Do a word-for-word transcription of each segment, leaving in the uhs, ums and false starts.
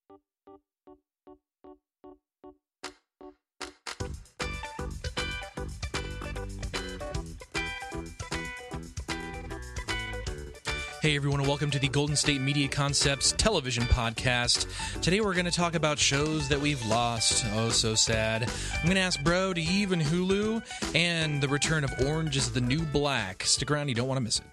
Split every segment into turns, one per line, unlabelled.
Hey everyone, and welcome to the Golden State Media Concepts television podcast. Today we're going to talk about shows that we've lost. Oh, so sad. I'm going to ask Bro to even Hulu and the return of Orange is the New Black. Stick around, you don't want to miss it.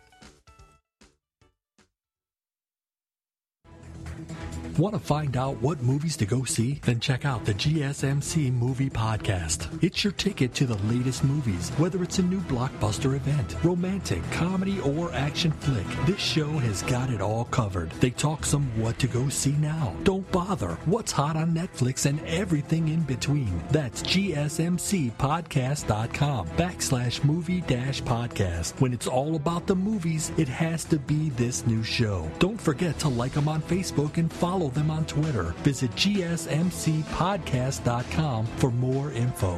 Want to find out what movies to go see? Then check out the G S M C Movie Podcast. It's your ticket to the latest movies, whether it's a new blockbuster event, romantic, comedy, or action flick. This show has got it all covered. They talk some what to go see now. Don't bother. What's hot on Netflix and everything in between. That's gsmcpodcast.com backslash movie dash podcast. When it's all about the movies, it has to be this new show. Don't forget to like them on Facebook and follow them on Twitter. Visit g s m c podcast dot com for more info.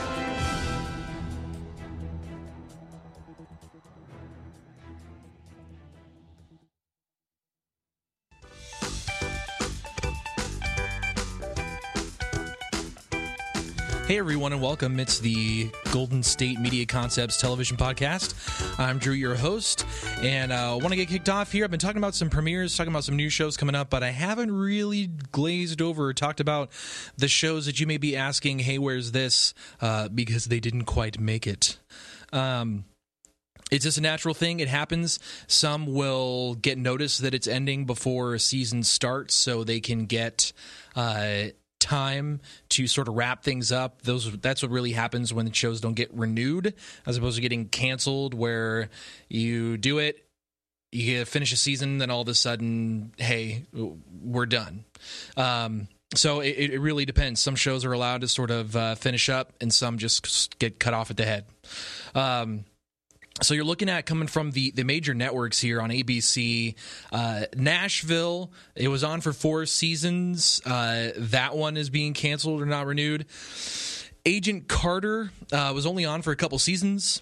Hey everyone, and welcome. It's the Golden State Media Concepts television podcast. I'm Drew, your host, and I uh, want to get kicked off here. I've been talking about some premieres, talking about some new shows coming up, but I haven't really glazed over or talked about the shows that you may be asking, hey, where's this? Uh, because they didn't quite make it. Um... It's just a natural thing. It happens. Some will get notice that it's ending before a season starts, so they can get uh, time to sort of wrap things up. Those that's what really happens when the shows don't get renewed, as opposed to getting canceled, where you do it, you finish a season, then all of a sudden, hey, we're done. Um, so it, it really depends. Some shows are allowed to sort of uh, finish up, and some just get cut off at the head. Um, So you're looking at, coming from the, the major networks here on A B C, uh, Nashville. It was on for four seasons. Uh, that one is being canceled or not renewed. Agent Carter uh, was only on for a couple seasons,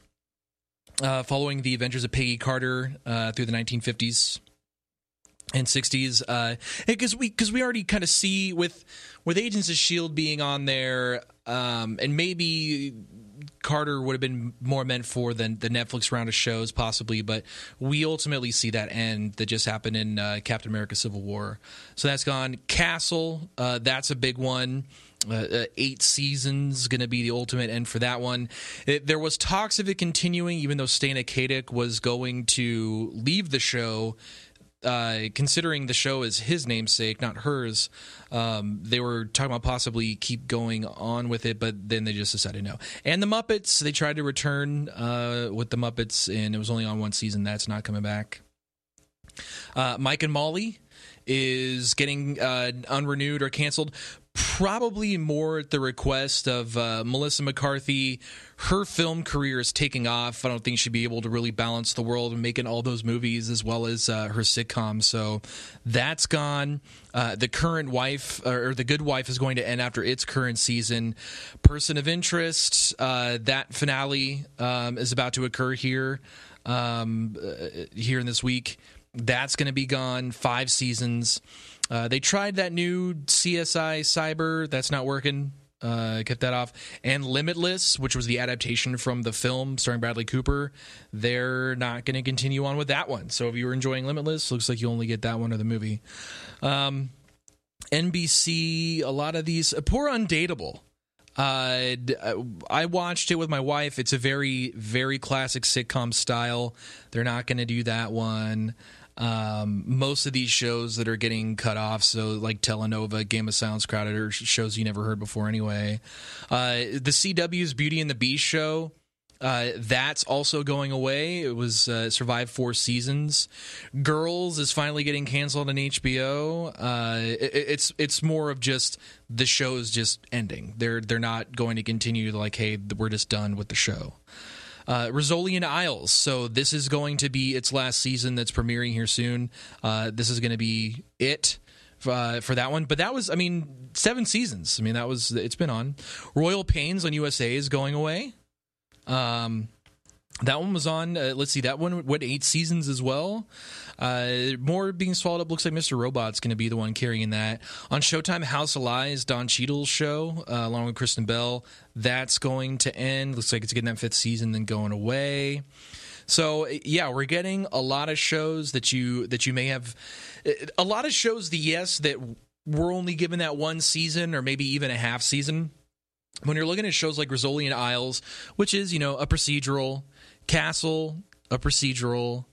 uh, following the adventures of Peggy Carter uh, through the nineteen fifties and sixties. Because uh, we because we already kind of see with with Agents of S H I E L D being on there, um, and maybe Carter would have been more meant for the, the Netflix round of shows, possibly, but we ultimately see that end that just happened in uh, Captain America Civil War. So that's gone. Castle, uh, that's a big one. Uh, uh, eight seasons, going to be the ultimate end for that one. It, there was talks of it continuing, even though Stana Katic was going to leave the show. Uh, considering the show is his namesake, not hers, um, they were talking about possibly keep going on with it, but then they just decided no. And the Muppets, they tried to return uh, with the Muppets, and it was only on one season. That's not coming back. Uh, Mike and Molly is getting uh, unrenewed or canceled, probably more at the request of uh, Melissa McCarthy. Her film career is taking off. I don't think she'd be able to really balance the world and making all those movies as well as uh, her sitcom. So that's gone. Uh, the Current Wife, or The Good Wife, is going to end after its current season. Person of Interest, uh, that finale um, is about to occur here, um, uh, here in this week. That's going to be gone. Five seasons. Uh, they tried that new C S I Cyber. That's not working. Uh, kept that off. And Limitless, which was the adaptation from the film starring Bradley Cooper, they're not going to continue on with that one. So if you were enjoying Limitless, looks like you only get that one or the movie. Um, N B C, a lot of these. Uh, poor Undateable. Uh, I watched it with my wife. It's a very, very classic sitcom style. They're not going to do that one. Um, most of these shows that are getting cut off, so like Telenova, Game of Silence, Crowded, are shows you never heard before anyway. Uh, the C W's Beauty and the Beast show, uh, that's also going away. It was uh, survived four seasons. Girls is finally getting canceled on H B O. Uh, it, it's it's more of just the show's just ending. They're they're not going to continue to like, hey, we're just done with the show. Uh, Rizzoli and Isles. So this is going to be its last season that's premiering here soon. Uh, this is going to be it uh, for that one. But that was, I mean, seven seasons. I mean, that was, it's been on. Royal Pains on U S A is going away. Um, That one was on, uh, let's see, that one went eight seasons as well. Uh, more being swallowed up. Looks like Mister Robot's going to be the one carrying that. On Showtime, House of Lies, Don Cheadle's show, uh, along with Kristen Bell, that's going to end. Looks like it's getting that fifth season, then going away. So, yeah, we're getting a lot of shows that you that you may have... A lot of shows, the yes, that we're only given that one season or maybe even a half season. When you're looking at shows like Rizzoli and Isles, which is, you know, a procedural... Castle, a procedural,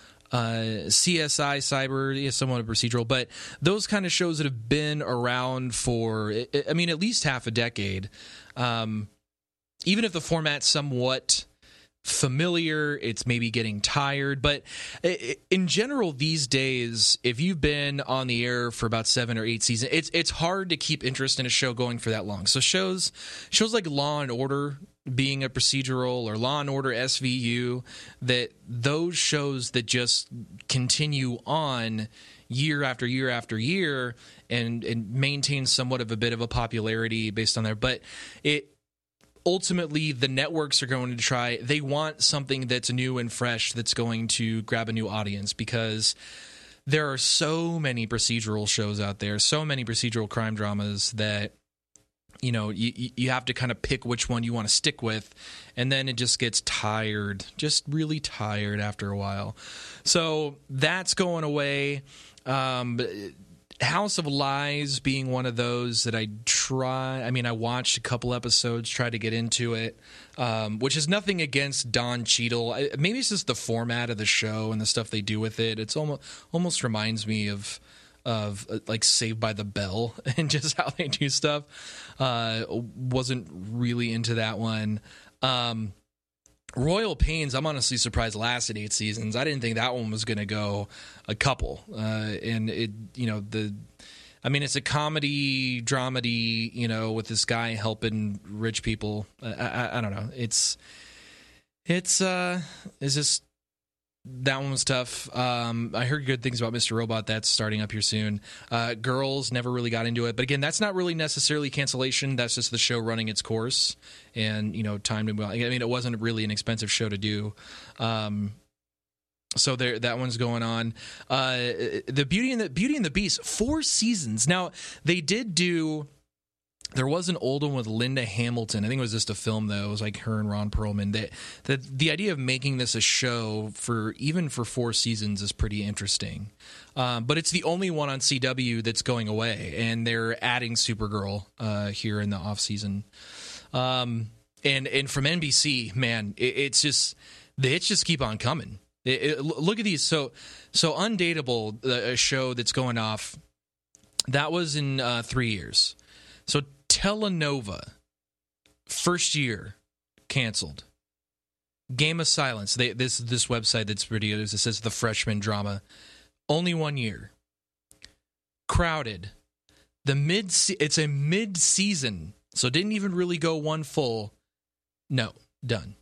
uh, C S I Cyber is somewhat a procedural, but those kind of shows that have been around for, I mean, at least half a decade, um, even if the format's somewhat familiar, it's maybe getting tired, but in general these days, if you've been on the air for about seven or eight seasons, it's it's hard to keep interest in a show going for that long. So shows shows like Law and Order being a procedural, or Law and Order S V U, that those shows that just continue on year after year after year and and maintain somewhat of a bit of a popularity based on there, but it ultimately, the networks are going to try, they want something that's new and fresh that's going to grab a new audience, because there are so many procedural shows out there, so many procedural crime dramas that, you know, you, you have to kind of pick which one you want to stick with, and then it just gets tired, just really tired after a while. So that's going away. Um, House of Lies being one of those that I try. I mean, I watched a couple episodes, tried to get into it, um, which is nothing against Don Cheadle. I, maybe it's just the format of the show and the stuff they do with it. It's almost almost reminds me of of uh, like Saved by the Bell and just how they do stuff. Uh, wasn't really into that one. Um, Royal Pains, I'm honestly surprised lasted eight seasons. I didn't think that one was going to go a couple. Uh, and it, you know, the, I mean, it's a comedy, dramedy, you know, with this guy helping rich people. I, I, I don't know. It's, it's, uh, it's just, that one was tough. Um, I heard good things about Mister Robot. That's starting up here soon. Uh, Girls, never really got into it. But again, that's not really necessarily cancellation. That's just the show running its course. And, you know, time to... I mean, it wasn't really an expensive show to do. Um, so there, that one's going on. Uh, the Beauty and the Beauty and the Beast, four seasons. Now, they did do... There was an old one with Linda Hamilton. I think it was just a film, though. It was like her and Ron Perlman. That the, the idea of making this a show for even for four seasons is pretty interesting. Um, but it's the only one on C W that's going away, and they're adding Supergirl uh, here in the off season. Um, and and from N B C, man, it, it's just the hits just keep on coming. It, it, look at these. So so Undateable, a show that's going off. That was in uh, three years. So Telenova, first year, canceled. Game of Silence, they, this this website that's pretty good, it says the freshman drama, only one year. Crowded, the mid it's a mid season, so didn't even really go one full. No, done.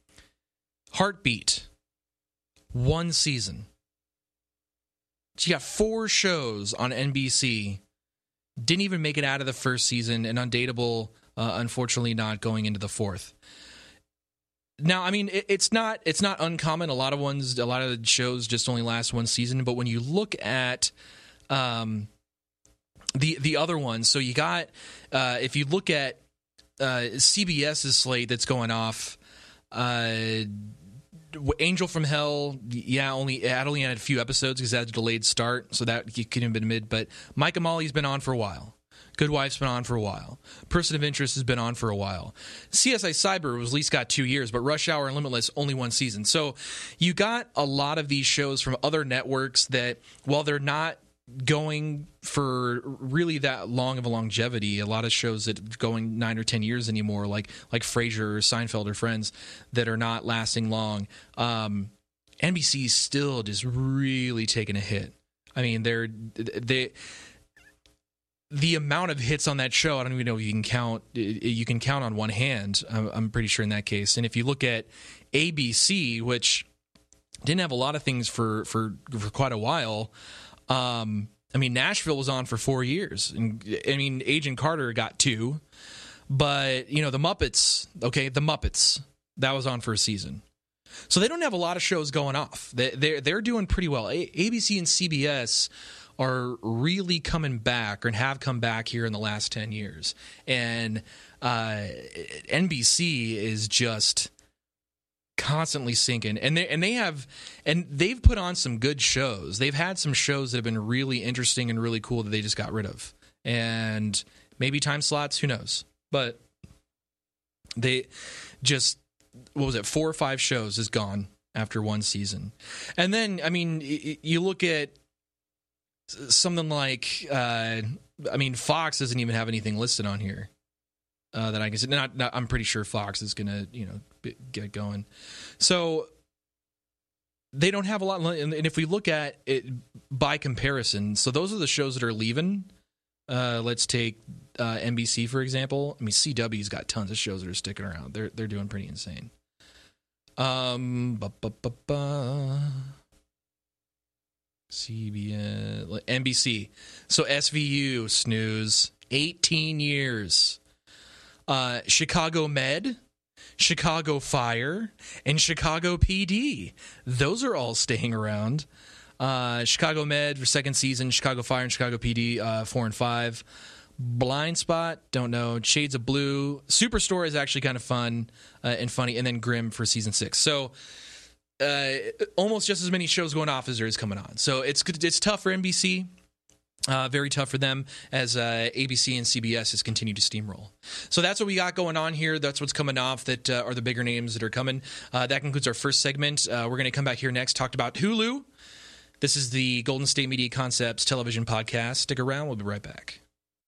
Heartbeat, one season. So you got four shows on N B C. Didn't even make it out of the first season, and Undateable, uh, unfortunately, not going into the fourth. Now, I mean, it, it's not it's not uncommon. A lot of ones, a lot of the shows just only last one season. But when you look at um, the the other ones, so you got uh, if you look at uh, CBS's slate that's going off. Uh, Angel from Hell, yeah, only it only had a few episodes because it had a delayed start, so that couldn't have been mid. But Mike and Molly's been on for a while. Good Wife's been on for a while. Person of Interest has been on for a while. C S I Cyber was at least got two years, but Rush Hour and Limitless only one season. So you got a lot of these shows from other networks that, while they're not going for really that long of a longevity, a lot of shows that are going nine or ten years anymore, like like Frasier or Seinfeld or Friends, that are not lasting long. Um, N B C's still just really taking a hit. I mean, they're they the amount of hits on that show, I don't even know if you can count. You can count on one hand. I'm pretty sure in that case. And if you look at A B C, which didn't have a lot of things for for, for quite a while. Um, I mean, Nashville was on for four years. And, I mean, Agent Carter got two. But, you know, the Muppets, okay, the Muppets, that was on for a season. So they don't have a lot of shows going off. They, they're, they're doing pretty well. A- ABC and C B S are really coming back or have come back here in the last ten years. And uh, N B C is just constantly sinking. And they, and they have and they've put on some good shows. They've had some shows that have been really interesting and really cool that they just got rid of. And maybe time slots, who knows? But they just, what was it, four or five shows is gone after one season. And then, I mean, you look at something like, uh, I mean, Fox doesn't even have anything listed on here uh, that I can say. Not, not, I'm pretty sure Fox is going to, you know, get going. So they don't have a lot. And if we look at it by comparison, so those are the shows that are leaving. Uh, let's take uh, N B C, for example. I mean, C W's got tons of shows that are sticking around. They're they're doing pretty insane. Um, ba, ba, ba, ba. C B S, N B C. So S V U, snooze, eighteen years. Uh, Chicago Med, Chicago Fire, and Chicago P D. Those are all staying around. Uh, Chicago Med for second season, Chicago Fire and Chicago P D, uh, four and five. Blind Spot, don't know. Shades of Blue. Superstore is actually kind of fun uh, and funny. And then Grimm for season six. So uh, almost just as many shows going off as there is coming on. So it's it's tough for N B C. Uh, very tough for them as uh, A B C and C B S has continued to steamroll. So that's what we got going on here. That's what's coming off that uh, are the bigger names that are coming. Uh, that concludes our first segment. Uh, we're going to come back here next, talked about Hulu. This is the Golden State Media Concepts television podcast. Stick around. We'll be right back.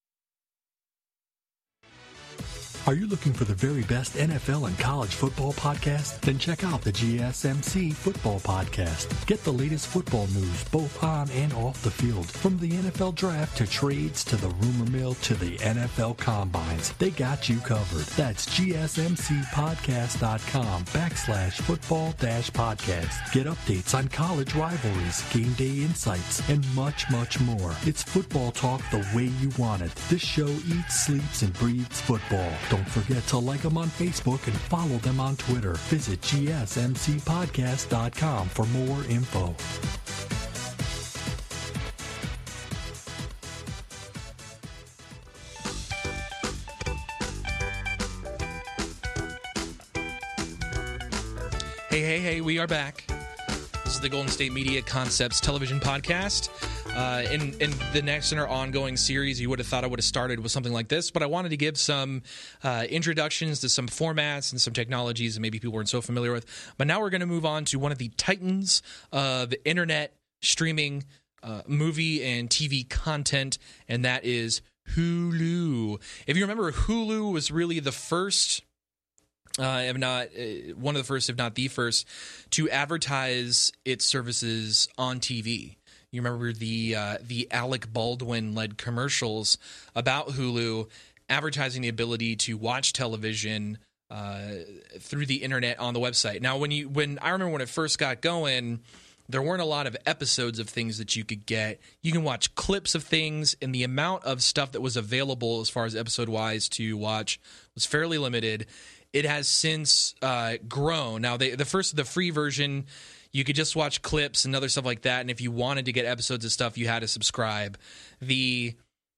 Are you looking for the very best N F L and college football podcast? Then check out the G S M C Football Podcast. Get the latest football news both on and off the field. From the N F L Draft to trades to the rumor mill to the N F L Combines. They got you covered. That's gsmcpodcast.com backslash football dash podcast. Get updates on college rivalries, game day insights, and much, much more. It's football talk the way you want it. This show eats, sleeps, and breathes football. Don't forget to like them on Facebook and follow them on Twitter. Visit g s m c podcast dot com for more info.
Hey, hey, hey, we are back. This is the Golden State Media Concepts television podcast. Uh, in, in the next in our ongoing series, you would have thought I would have started with something like this, but I wanted to give some uh, introductions to some formats and some technologies that maybe people weren't so familiar with. But now we're going to move on to one of the titans of internet streaming, uh, movie and T V content, and that is Hulu. If you remember, Hulu was really the first... Uh, if not uh, one of the first, if not the first, to advertise its services on T V. You remember the uh, the Alec Baldwin-led commercials about Hulu advertising the ability to watch television uh, through the internet on the website. Now, when you when I remember when it first got going, there weren't a lot of episodes of things that you could get. You can watch clips of things, and the amount of stuff that was available as far as episode-wise to watch was fairly limited. It has since uh, grown. Now, they, the first, the free version, you could just watch clips and other stuff like that. And if you wanted to get episodes of stuff, you had to subscribe. The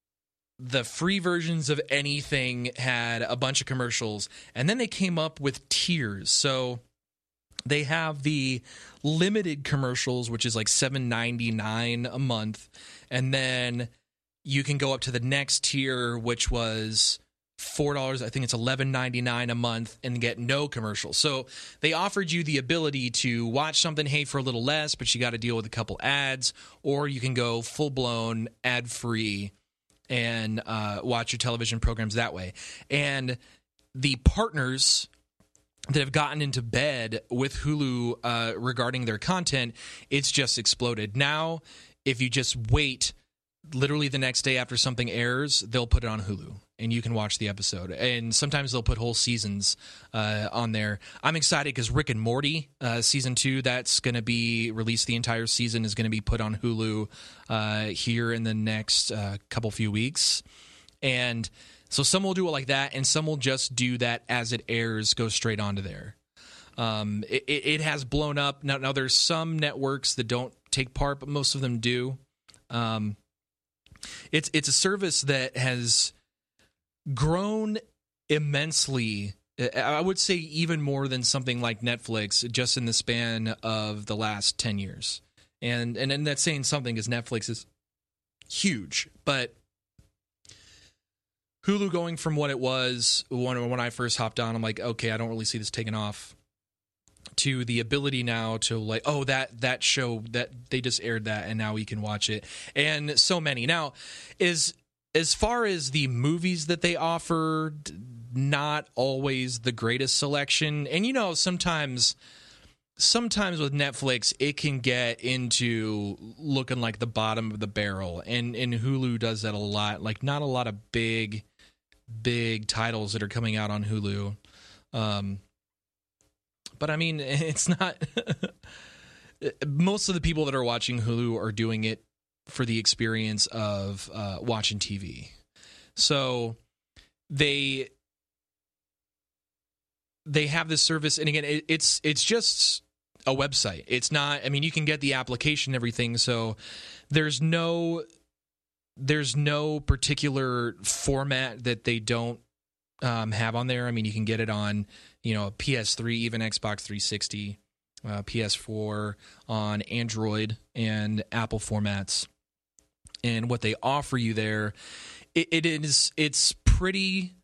the free versions of anything had a bunch of commercials, and then they came up with tiers. So they have the limited commercials, which is like seven ninety-nine a month, and then you can go up to the next tier, which was four dollars. I think it's eleven ninety-nine a month, and get no commercials. So they offered you the ability to watch something, hey, for a little less, but you got to deal with a couple ads, or you can go full-blown ad-free and uh, watch your television programs that way. And the partners that have gotten into bed with Hulu uh, regarding their content, it's just exploded. Now, if you just wait literally the next day after something airs, they'll put it on Hulu, and you can watch the episode. And sometimes they'll put whole seasons uh, on there. I'm excited because Rick and Morty, uh, season two, that's going to be released. The entire season is going to be put on Hulu uh, here in the next uh, couple few weeks. And so some will do it like that, and some will just do that as it airs, go straight onto there. Um, it, it has blown up. Now, now, there's some networks that don't take part, but most of them do. Um, it's it's a service that has grown immensely. I would say even more than something like Netflix, just in the span of the last ten years. And and, and that's saying something, because Netflix is huge. But Hulu going from what it was when, when I first hopped on, I'm like, okay, I don't really see this taking off, to the ability now to like, oh, that that show, that they just aired that and now we can watch it. And so many. Now, is as far as the movies that they offer, not always the greatest selection. And you know, sometimes sometimes with Netflix, it can get into looking like the bottom of the barrel. And and Hulu does that a lot. Like, not a lot of big big titles that are coming out on Hulu. Um But I mean, it's not. Most of the people that are watching Hulu are doing it for the experience of uh, watching T V. So they they have this service, and again, it, it's it's just a website. It's not. I mean, you can get the application and everything. So there's no there's no particular format that they don't um, have on there. I mean, you can get it on, you know, P S three, even Xbox three sixty, uh, P S four, on Android and Apple formats. And what they offer you there, it, it is it's pretty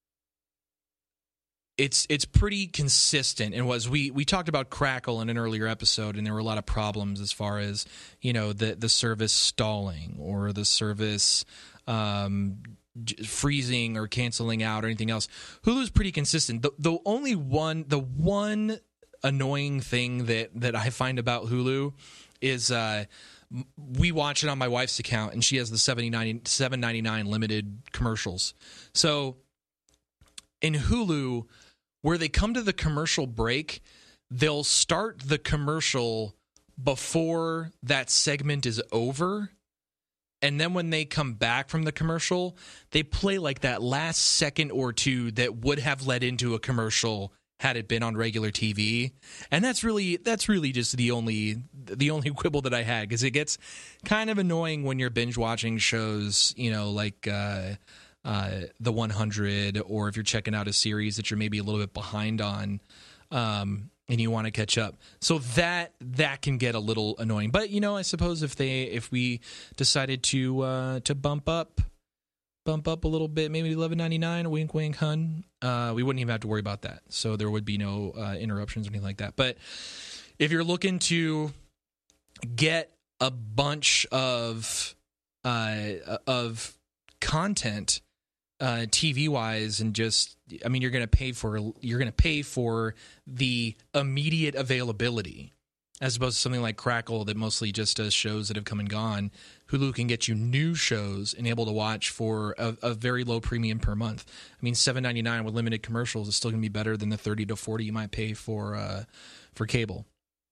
it's it's pretty consistent. And was we we talked about Crackle in an earlier episode, and there were a lot of problems as far as, you know, the the service stalling or the service um freezing or canceling out or anything else. Hulu's pretty consistent. The, the only one, the one annoying thing that, that I find about Hulu is uh, we watch it on my wife's account, and she has the seven ninety-nine limited commercials. So in Hulu, where they come to the commercial break, they'll start the commercial before that segment is over. And then when they come back from the commercial, they play like that last second or two that would have led into a commercial had it been on regular T V. And that's really that's really just the only the only quibble that I had, because it gets kind of annoying when you're binge watching shows, you know, like uh, uh, The one hundred, or if you're checking out a series that you're maybe a little bit behind on. Um, and you want to catch up. So that that can get a little annoying. But, you know, I suppose if they if we decided to uh, to bump up bump up a little bit, maybe eleven ninety-nine, wink wink hun, uh, we wouldn't even have to worry about that. So there would be no uh, interruptions or anything like that. But if you're looking to get a bunch of uh, of content, Uh, T V wise, and just, I mean, you're going to pay for you're going to pay for the immediate availability, as opposed to something like Crackle that mostly just does shows that have come and gone. Hulu can get you new shows and able to watch for a, a very low premium per month. I mean, seven ninety-nine with limited commercials is still going to be better than the thirty to forty you might pay for uh, for cable.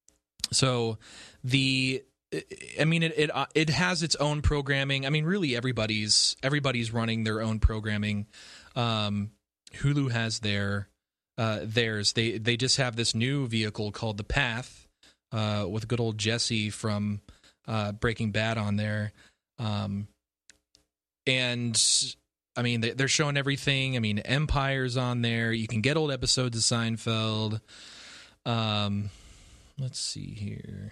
So the I mean, it, it it has its own programming. I mean, really, everybody's everybody's running their own programming. Um, Hulu has their uh, theirs. They they just have this new vehicle called The Path, uh, with good old Jesse from uh, Breaking Bad on there. Um, and I mean, they, they're showing everything. I mean, Empire's on there. You can get old episodes of Seinfeld. Um, let's see here.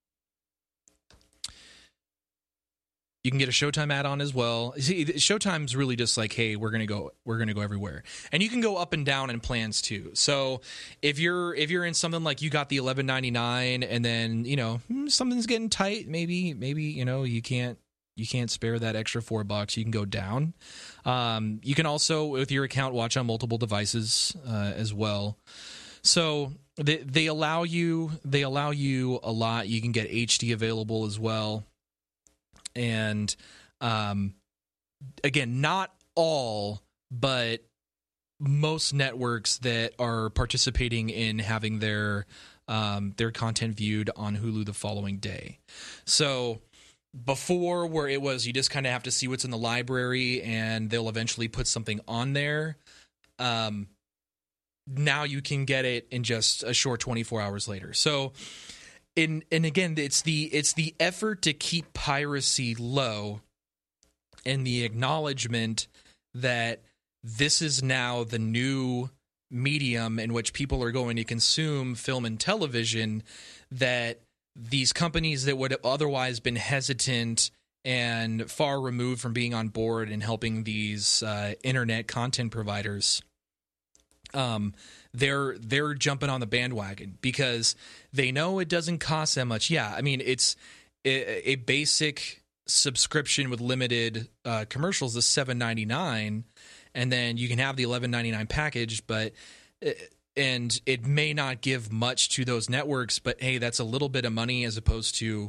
You can get a Showtime add-on as well. See, Showtime's really just like, hey, we're gonna go, we're gonna go everywhere, and you can go up and down in plans too. So if you're if you're in something like you got the eleven ninety-nine, and then, you know, something's getting tight, maybe maybe you know you can't you can't spare that extra four bucks, you can go down. Um, you can also, with your account, watch on multiple devices uh, as well. So they they allow you they allow you a lot. You can get H D available as well. And um, again, not all, but most networks that are participating in having their um, their content viewed on Hulu the following day. So before, where it was you just kind of have to see what's in the library and they'll eventually put something on there. Um, now you can get it in just a short twenty-four hours later. So, in and again, it's the it's the effort to keep piracy low, and the acknowledgement that this is now the new medium in which people are going to consume film and television, that these companies that would have otherwise been hesitant and far removed from being on board and helping these uh, internet content providers, um, they're they're jumping on the bandwagon because they know it doesn't cost that much. Yeah, I mean, it's a, a basic subscription with limited uh, commercials is seven ninety-nine, and then you can have the eleven ninety-nine package, but and it may not give much to those networks, but hey, that's a little bit of money as opposed to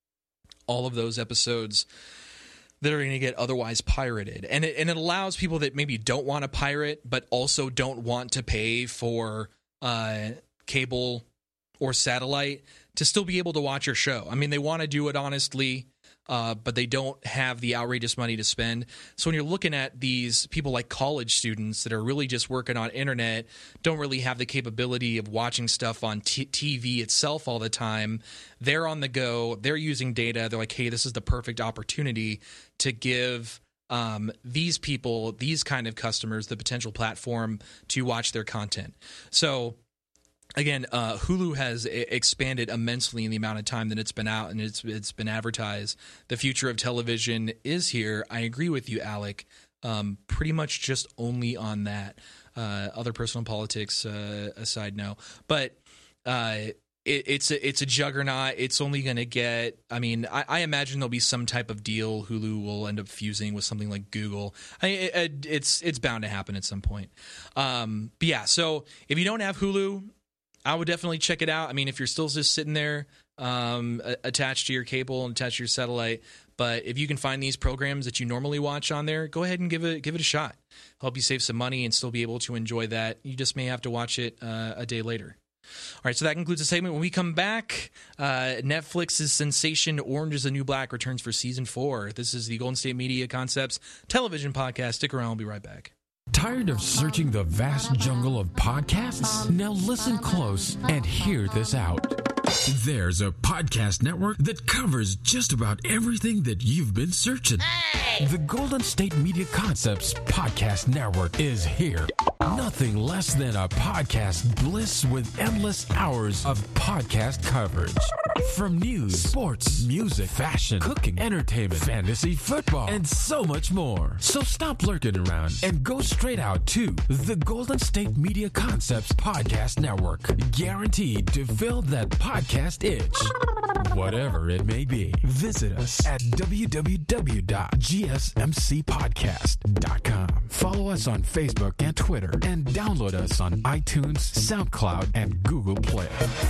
all of those episodes that are going to get otherwise pirated. And it, and it allows people that maybe don't want to pirate, but also don't want to pay for uh, cable or satellite to still be able to watch your show. I mean, they want to do it honestly, uh, but they don't have the outrageous money to spend. So when you're looking at these people like college students that are really just working on internet, don't really have the capability of watching stuff on t- TV itself all the time, they're on the go, they're using data, they're like, hey, this is the perfect opportunity to give um, these people, these kind of customers, the potential platform to watch their content. So again, uh, Hulu has a- expanded immensely in the amount of time that it's been out and it's it's been advertised. The future of television is here. I agree with you, Alec. Um, pretty much just only on that. Uh, other personal politics uh, aside, no. But uh, it, it's a, it's a juggernaut. It's only going to get. I mean, I, I imagine there'll be some type of deal. Hulu will end up fusing with something like Google. I, it, it's it's bound to happen at some point. Um, but yeah, so if you don't have Hulu, I would definitely check it out. I mean, if you're still just sitting there um, attached to your cable and attached to your satellite, but if you can find these programs that you normally watch on there, go ahead and give it give it a shot. Help you save some money and still be able to enjoy that. You just may have to watch it uh, a day later. All right, so that concludes the segment. When we come back, uh, Netflix's sensation Orange is the New Black returns for season four. This is the Golden State Media Concepts television podcast. Stick around. We'll be right back.
Tired of searching the vast jungle of podcasts? Now listen close and hear this out. There's a podcast network that covers just about everything that you've been searching. Hey! The Golden State Media Concepts Podcast Network is here. Nothing less than a podcast bliss with endless hours of podcast coverage. From news, sports, music, fashion, cooking, entertainment, fantasy, football, and so much more. So stop lurking around and go straight out to the Golden State Media Concepts Podcast Network. Guaranteed to fill that podcast itch. Whatever it may be. Visit us at w w w dot g s m c podcast dot com. Follow us on Facebook and Twitter, and download us on iTunes, SoundCloud, and Google Play.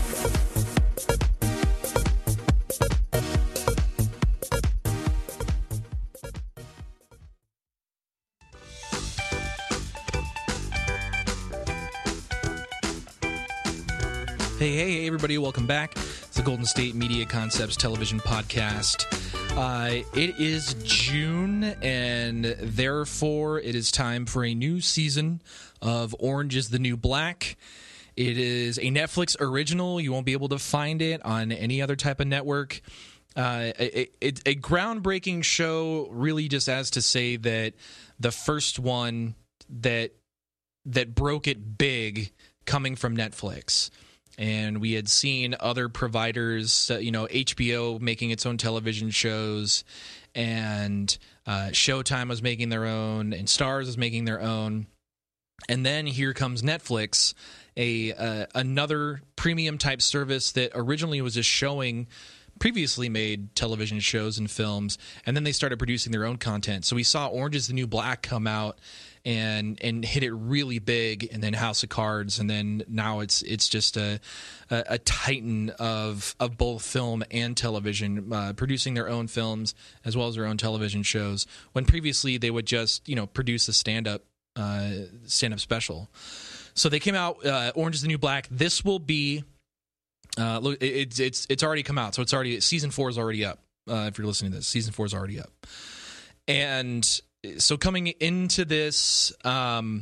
Hey, hey, everybody, welcome back. It's the Golden State Media Concepts television podcast. Uh, it is June, and therefore it is time for a new season of Orange is the New Black. It is a Netflix original. You won't be able to find it on any other type of network. Uh, a, a, a groundbreaking show, really just as to say that the first one that that broke it big coming from Netflix. And we had seen other providers, uh, you know, H B O making its own television shows, and uh, Showtime was making their own, and Starz was making their own. And then here comes Netflix, a uh, another premium type service that originally was just showing previously made television shows and films, and then they started producing their own content. So we saw Orange is the New Black come out and and hit it really big, and then House of Cards, and then now it's it's just a a, a titan of of both film and television, uh, producing their own films as well as their own television shows, when previously they would just, you know, produce a stand-up uh, stand-up special. So they came out, uh, Orange is the New Black. This will be uh, look, it's it's it's already come out, so it's already season four is already up. Uh, if you're listening to this, season four is already up, and so coming into this, um,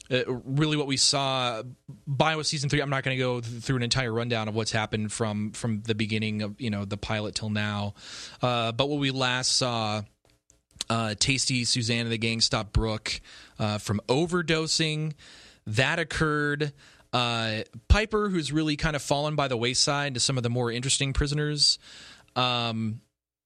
uh, really what we saw by season three. I'm not going to go th- through an entire rundown of what's happened from from the beginning of, you know, the pilot till now, uh, but what we last saw, uh, Tasty, Suzanne, and the gang stopped Brooke uh, from overdosing. That occurred. Uh, Piper, who's really kind of fallen by the wayside to some of the more interesting prisoners, um,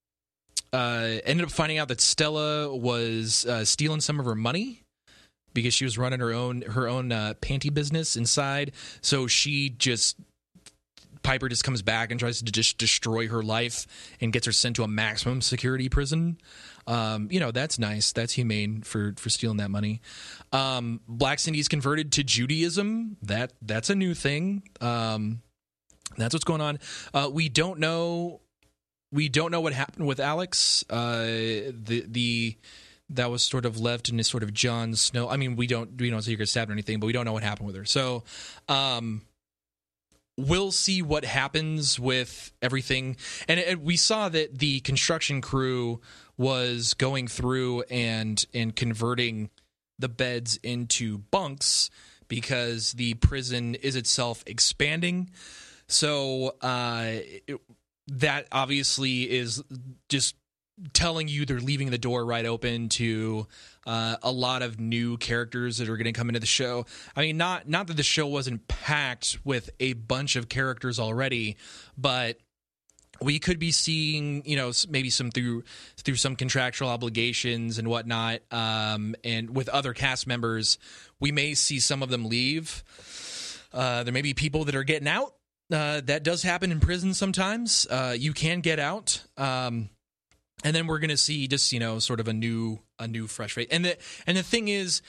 uh, ended up finding out that Stella was uh, stealing some of her money because she was running her own her own uh, panty business inside. So she just Piper just comes back and tries to just destroy her life and gets her sent to a maximum security prison. Um, you know, that's nice. That's humane for, for stealing that money. Um, Black Cindy's converted to Judaism. That that's a new thing. Um, that's what's going on. Uh, we don't know. We don't know what happened with Alex. Uh, the the that was sort of left in this sort of Jon Snow. I mean, we don't we don't say you got stabbed or anything, but we don't know what happened with her. So. Um, We'll see what happens with everything. And it, we saw that the construction crew was going through and and converting the beds into bunks because the prison is itself expanding. So uh, it, that obviously is just telling you they're leaving the door right open to uh, a lot of new characters that are going to come into the show. I mean, not not that the show wasn't packed with a bunch of characters already, but we could be seeing, you know, maybe some through through some contractual obligations and whatnot, um, and with other cast members, we may see some of them leave. Uh, there may be people that are getting out. Uh, that does happen in prison sometimes. Uh, you can get out. Um, And then we're going to see just, you know, sort of a new, a new fresh face. And the, and the thing is,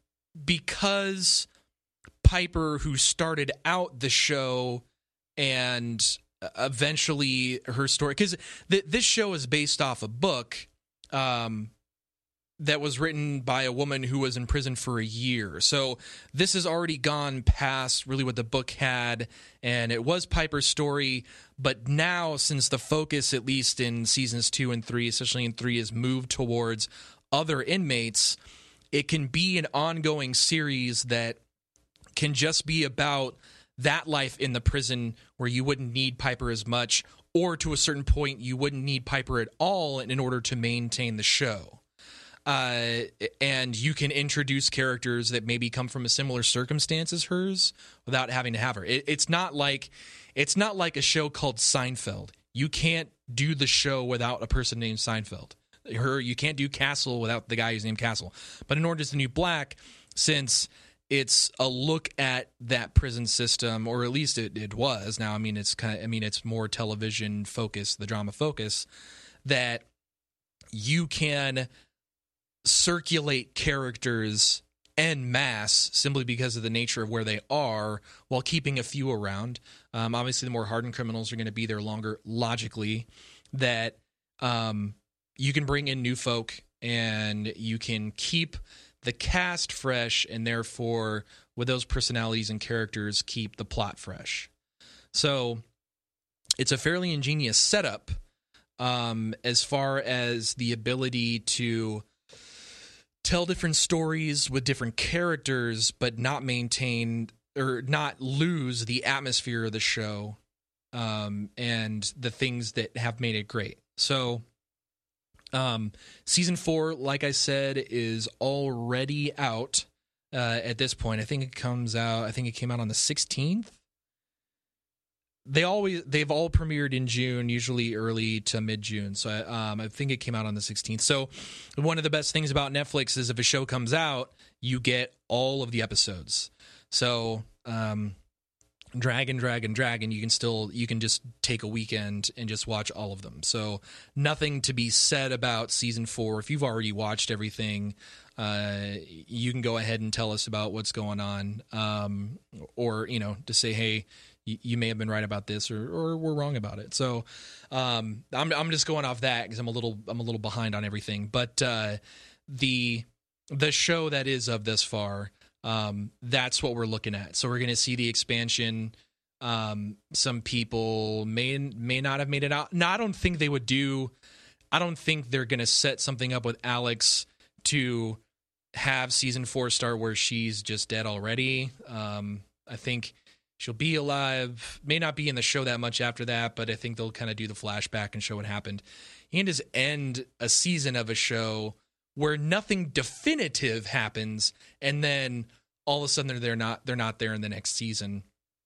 because Piper, who started out the show and eventually her story, because th- this show is based off a book um, that was written by a woman who was in prison for a year. So this has already gone past really what the book had, and it was Piper's story. But now, since the focus, at least in seasons two and three, especially in three, is moved towards other inmates, it can be an ongoing series that can just be about that life in the prison where you wouldn't need Piper as much, or to a certain point, you wouldn't need Piper at all in order to maintain the show. Uh, and you can introduce characters that maybe come from a similar circumstance as hers without having to have her. It, it's not like it's not like a show called Seinfeld. You can't do the show without a person named Seinfeld. Her, you can't do Castle without the guy who's named Castle. But in Orange is the New Black, since it's a look at that prison system, or at least it, it was. Now, I mean, it's kind of, I mean, it's more television focused, the drama focus, that you can circulate characters en masse simply because of the nature of where they are, while keeping a few around. Um, obviously, the more hardened criminals are going to be there longer, logically, that um, you can bring in new folk and you can keep the cast fresh, and therefore, with those personalities and characters, keep the plot fresh. So it's a fairly ingenious setup um, as far as the ability to tell different stories with different characters, but not maintain or not lose the atmosphere of the show um, and the things that have made it great. So um, season four, like I said, is already out uh, at this point. I think it comes out, I think it came out on the sixteenth. They always, they've all premiered in June, usually early to mid-June. So um, I think it came out on the sixteenth. So one of the best things about Netflix is if a show comes out, you get all of the episodes. So um, drag and drag and drag, and you can still, you can just take a weekend and just watch all of them. So nothing to be said about season four. If you've already watched everything, uh, you can go ahead and tell us about what's going on. Um, or, you know, to say, hey, you may have been right about this, or, or we're wrong about it. So um, I'm I'm just going off that because I'm a little I'm a little behind on everything. But uh, the the show that is of this far, um, that's what we're looking at. So we're going to see the expansion. Um, some people may may not have made it out. No, I don't think they would do. I don't think they're going to set something up with Alex to have season four start where she's just dead already. Um, I think she'll be alive, may not be in the show that much after that, but I think they'll kind of do the flashback and show what happened. You can just end a season of a show where nothing definitive happens, and then all of a sudden they're, they're not they're not there in the next season.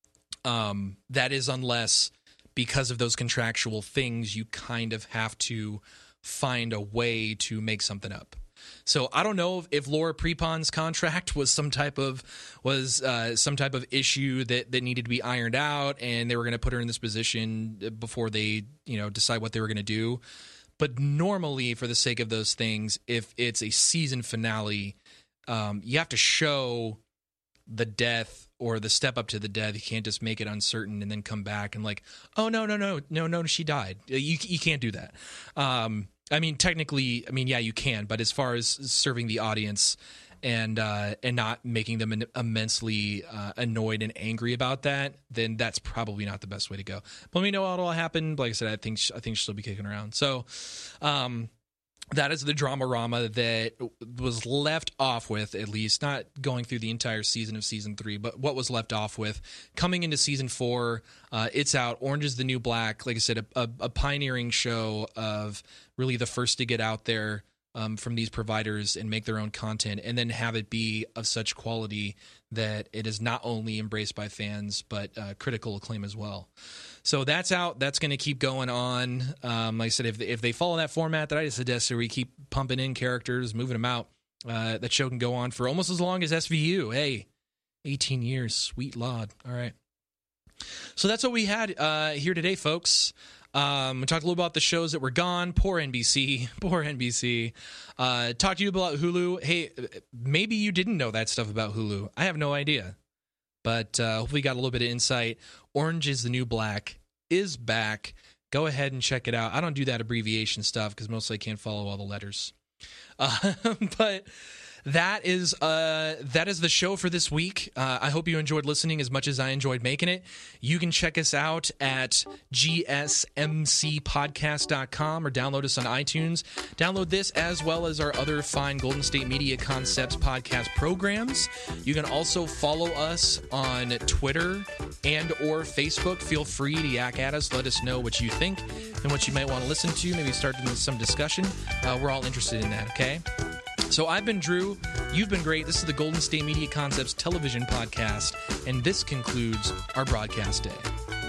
Um, that is unless, because of those contractual things, you kind of have to find a way to make something up. So I don't know if, if Laura Prepon's contract was some type of was uh, some type of issue that, that needed to be ironed out, and they were going to put her in this position before they, you know, decide what they were going to do. But normally, for the sake of those things, if it's a season finale, um, you have to show the death or the step up to the death. You can't just make it uncertain and then come back and like, oh no no no no no she died. You you can't do that. Um, I mean, technically, I mean, yeah, you can, but as far as serving the audience and uh, and not making them immensely uh, annoyed and angry about that, then that's probably not the best way to go. But let me know how it'll happen. Like I said, I think I think she'll be kicking around. So um, that is the drama-rama that was left off with, at least, not going through the entire season of season three, but what was left off with. Coming into season four, uh, it's out. Orange is the New Black. Like I said, a, a, a pioneering show of really the first to get out there um, from these providers and make their own content, and then have it be of such quality that it is not only embraced by fans, but uh, critical acclaim as well. So that's out. That's going to keep going on. Um, like I said, if if they follow that format that I just suggested, where we keep pumping in characters, moving them out, uh, that show can go on for almost as long as S V U. Hey, eighteen years, sweet Lord. All right. So that's what we had uh, here today, folks. Um, we talked a little about the shows that were gone. Poor N B C. Poor N B C. Uh, talked to you about Hulu. Hey, maybe you didn't know that stuff about Hulu. I have no idea. But uh, hopefully you got a little bit of insight. Orange is the New Black is back. Go ahead and check it out. I don't do that abbreviation stuff because mostly I can't follow all the letters. Uh, but that is uh, that is the show for this week. Uh, I hope you enjoyed listening as much as I enjoyed making it. You can check us out at G S M C podcast dot com or download us on iTunes. Download this as well as our other fine Golden State Media Concepts podcast programs. You can also follow us on Twitter and or Facebook. Feel free to yak at us. Let us know what you think and what you might want to listen to. Maybe start some discussion. Uh, we're all interested in that, okay? So I've been Drew. You've been great. This is the Golden State Media Concepts television podcast, and this concludes our broadcast day.